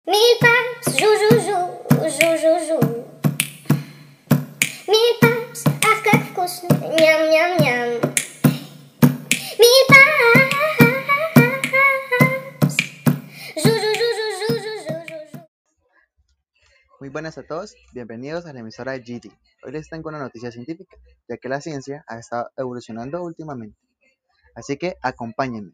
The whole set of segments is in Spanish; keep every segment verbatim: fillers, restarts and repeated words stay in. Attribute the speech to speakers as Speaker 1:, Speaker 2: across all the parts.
Speaker 1: Mille paps, jou, jou, jou, jou, jou, jou. Mille paps, ах, как вкусно, ням, ням, ням. Mille paps, jou, jou, jou, jou, jou, jou, jou, jou.
Speaker 2: Muy buenas a todos, bienvenidos a la emisora de G D. Hoy les tengo una noticia científica, ya que la ciencia ha estado evolucionando últimamente. Así que acompáñenme.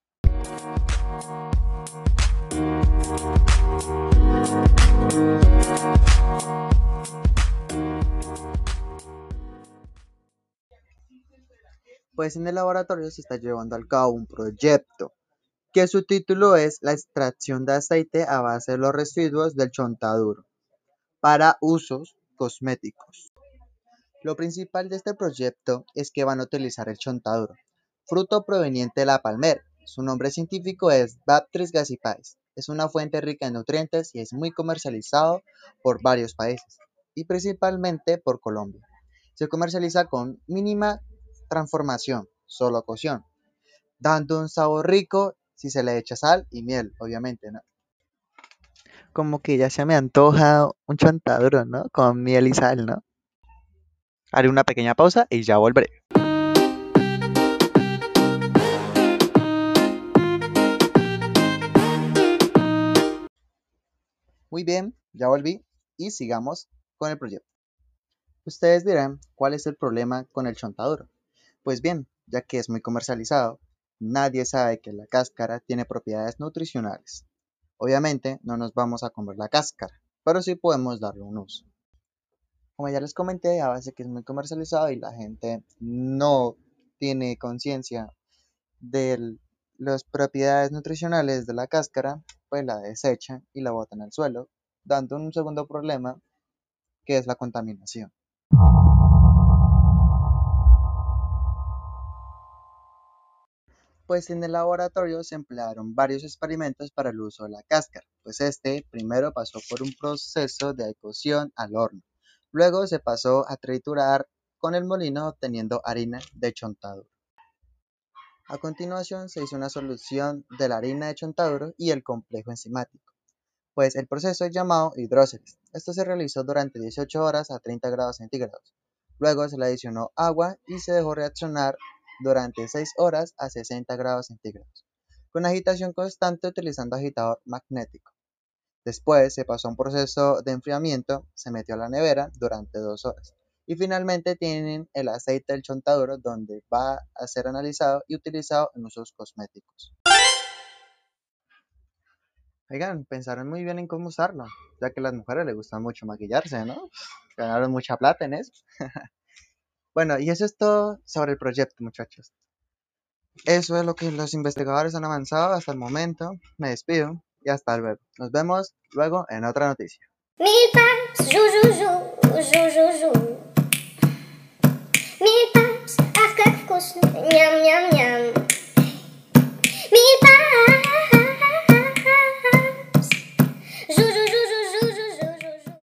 Speaker 2: Pues en el laboratorio se está llevando a cabo un proyecto, que su título es la extracción de aceite a base de los residuos del chontaduro, para usos cosméticos. Lo principal de este proyecto es que van a utilizar el chontaduro, fruto proveniente de la palmera. Su nombre científico es Baptris gazzipaes. Es una fuente rica en nutrientes y es muy comercializado por varios países, y principalmente por Colombia. Se comercializa con mínima transformación, solo cocción, dando un sabor rico si se le echa sal y miel, obviamente, ¿no? Como que ya se me antoja un chontaduro, ¿no? Con miel y sal, ¿no? Haré una pequeña pausa y ya volveré. Muy bien, ya volví y sigamos con el proyecto. Ustedes dirán, ¿cuál es el problema con el chontaduro? Pues bien, ya que es muy comercializado, nadie sabe que la cáscara tiene propiedades nutricionales. Obviamente no nos vamos a comer la cáscara, pero sí podemos darle un uso. Como ya les comenté, a base que es muy comercializado y la gente no tiene conciencia de las propiedades nutricionales de la cáscara, pues la desechan y la botan al suelo, dando un segundo problema, que es la contaminación. Pues en el laboratorio se emplearon varios experimentos para el uso de la cáscara, pues este primero pasó por un proceso de cocción al horno, luego se pasó a triturar con el molino obteniendo harina de chontaduro. A continuación se hizo una solución de la harina de chontaduro y el complejo enzimático, pues el proceso es llamado hidrólisis. Esto se realizó durante dieciocho horas a treinta grados centígrados. Luego se le adicionó agua y se dejó reaccionar durante seis horas a sesenta grados centígrados, con agitación constante utilizando agitador magnético. Después se pasó a un proceso de enfriamiento, se metió a la nevera durante dos horas. Y finalmente tienen el aceite del chontaduro, donde va a ser analizado y utilizado en usos cosméticos. Oigan, pensaron muy bien en cómo usarlo, ya que a las mujeres les gusta mucho maquillarse, ¿no? Ganaron mucha plata en eso. Bueno, y eso es todo sobre el proyecto, muchachos. Eso es lo que los investigadores han avanzado hasta el momento. Me despido y hasta luego. Nos vemos luego en otra noticia.
Speaker 1: Mille paps, jou, jou, jou, jou, jou, jou. Mille paps, ах, как вкусно, ням, ням, ням. Mille paps.